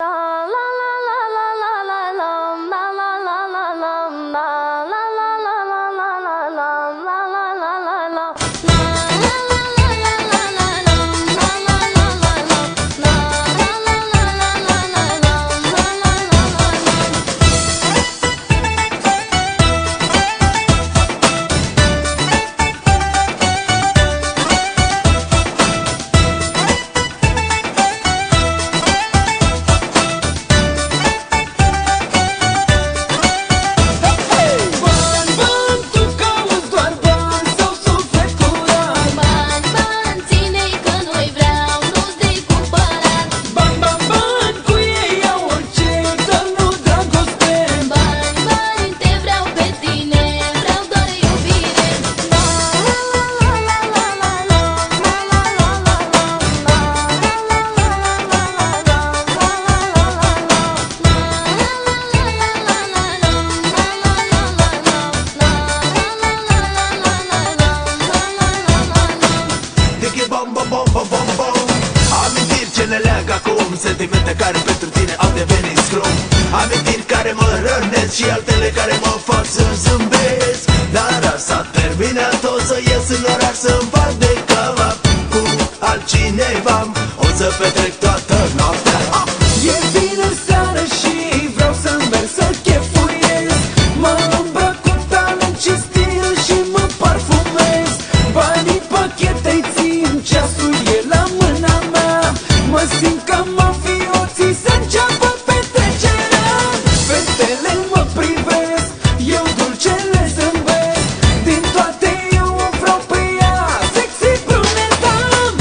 Amintiri ce ne leagă acum, sentimente care pentru tine au devenit scrum. Amintiri care mă rănesc și altele care mă fac să zâmbesc. Dar s-a terminat, o să ies în oraș să-mi fac de cava cu altcineva. O să petrec toată noaptea. E vină seară și vreau să merg să chefuiesc. Mă îmbrac cu talent și stil și mă parfumez. Banii pachetei țin, ceasul e la mâna mea. Mă simt ca mafioții, să înceapă petrecerea. Fetele mă privesc, eu dulce le zâmbesc. Din toate eu o vreau pe ea, sexy bruneta.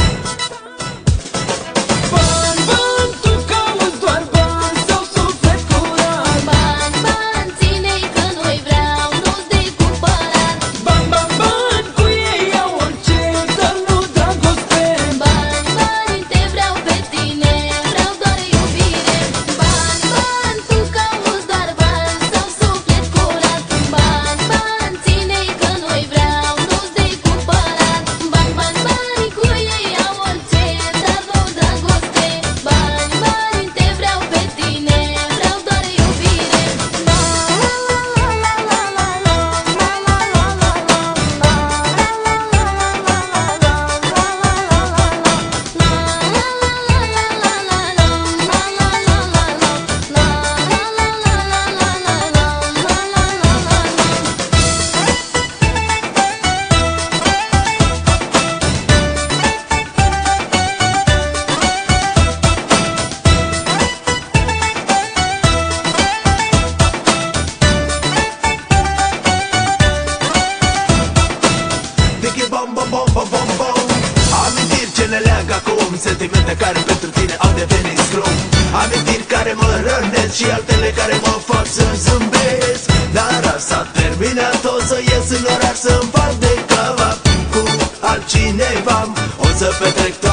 Bani, bani, tu cauți doar bani sau suflet curat. Bani, bani, ține-i că nu-i vreau, nu-ți de cumpărat. Bani, bani, bani, cu ei iau orice, dar nu dragoste. Bani, bani, te vreau pe tine, vreau doar iubire. Bani, bani, tu cauți doar bani sau suflet curat. Bani, bani, ține-i că nu-i vreau, nu-ți de cumpărat. Bani, bani, bani, cu ei iau orice, dar nu dragoste. Bani, bani, te vreau pe tine, vreau doar iubire. Digi bom bom bom bom bom bom. Amintiri ce ne leagă acum, sentimente care pentru tine au devenit scrum. Amintiri care mă rănesc și altele care mă fac să zâmbesc. Dar s-a terminat, o să ies în oraș să-mi fac de cava cu altcineva. O să petrec